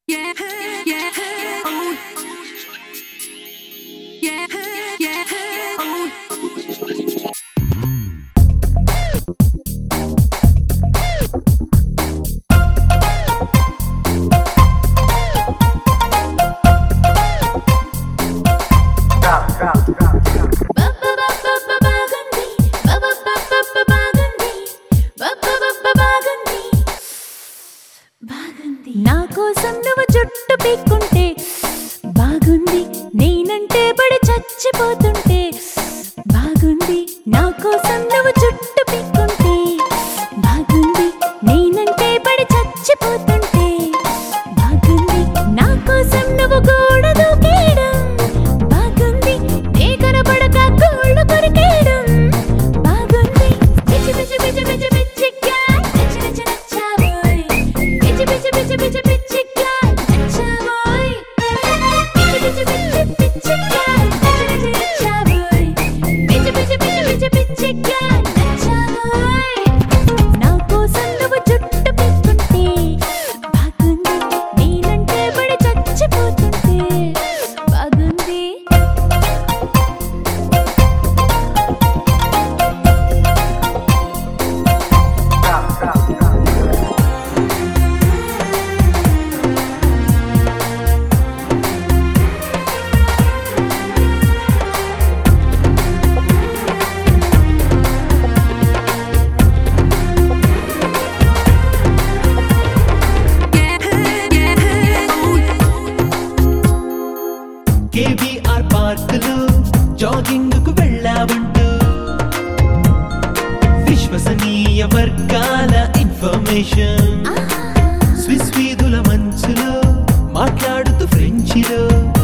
నా కోసం నువ్వు జుట్టు పీక్కుంటే బాగుంది, నేనంటే పడి చచ్చిపోతుంటే బాగుంది. నా కోసం నువ్వు జుట్టు పీక్కుంటే బాగుంది, నేనంటే పడి చచ్చిపోతుంటే బాగుంది. నా కోసం నువ్వు గోడ దూకేయడం బాగుంది, నే కనపడక గోళ్ళు కొరికేయడం బాగుంది. పిచ్చి పిచ్చి పిచ్చి పిచ్చి పిచ్చిగా నచ్చి నచ్చి నచ్చావోయ్, పిచ్చి పిచ్చి పిచ్చి పిచ్చి పిచ్చిగా నచ్చావోయ్, పిచ్చి పిచ్చి పిచ్చి పిచ్చిగా నచ్చి నచ్చి నచ్చావోయ్, పిచ్చి పిచ్చి పిచ్చి పిచ్చి పిచ్చిగా నచ్చావోయ్. నా కోసం నువ్వు జుట్టు పీక్కుంటే బాగుంది, నేనంటే పడి చచ్చిపోతుంటే బాగుంది. కేబీఆర్ పార్కులో జాగింగ్ కు వెళ్ళావంటూ విశ్వసనీయ వర్గాల ఇన్ఫర్మేషన్, స్విస్ వీధుల మంచులో మాట్లాడుతూ ఫ్రెంచిలో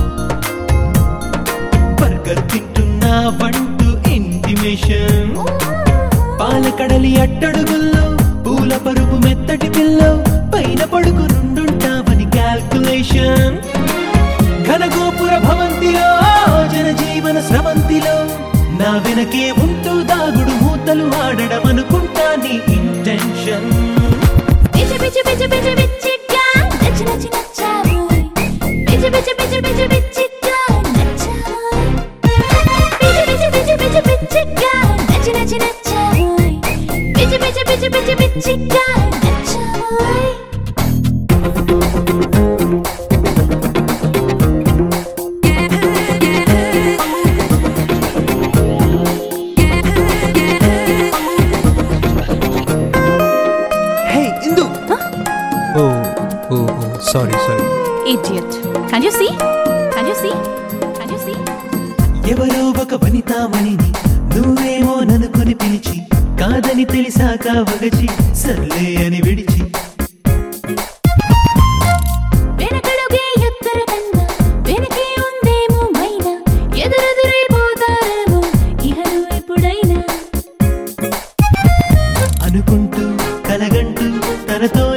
బర్గర్ తింటున్నావంటూ ఇంటిమేషన్, పాలకడలి అట్టడుగుల్లో పూల పరుపు మెత్తటి పిల్లో పైన పడుకునుండుంటావని క్యాల్కులేషన్, ఘనగోపుర భవంతిలో జనజీవన స్రవంతిలో నా వెనకే ఉంటూ దాగుడు మూతలు ఆడడం అనుకుంటా నీ ఇంటెన్షన్. పిచ్చి పిచ్చి పిచ్చి పిచ్చి పిచ్చిగా నచ్చి నచ్చి నచ్చావోయ్, పిచ్చి పిచ్చి పిచ్చి పిచ్చి పిచ్చిగా నచ్చావోయ్, పిచ్చి పిచ్చి పిచ్చి పిచ్చి పిచ్చిగా నచ్చి నచ్చి నచ్చావోయ్, పిచ్చి పిచ్చి పిచ్చి పిచ్చి పిచ్చిగా నచ్చావోయ్. Hey Indu, sorry Idiot. Can you see? Can you see? Can you see? ఎవరో ఒక వనితామణిని నువ్వేమో ననుకొని పిలిచి కాదని తెలిసాక వగచి సర్లే అని విడిచి వెనకడుగే ఎత్తర కన్నా వెనకే ఉందేమో మైనా, ఎదురెదురైపోతారేమో ఇహను ఎప్పుడైనా అనుకుంటూ కలగంటూ తనతో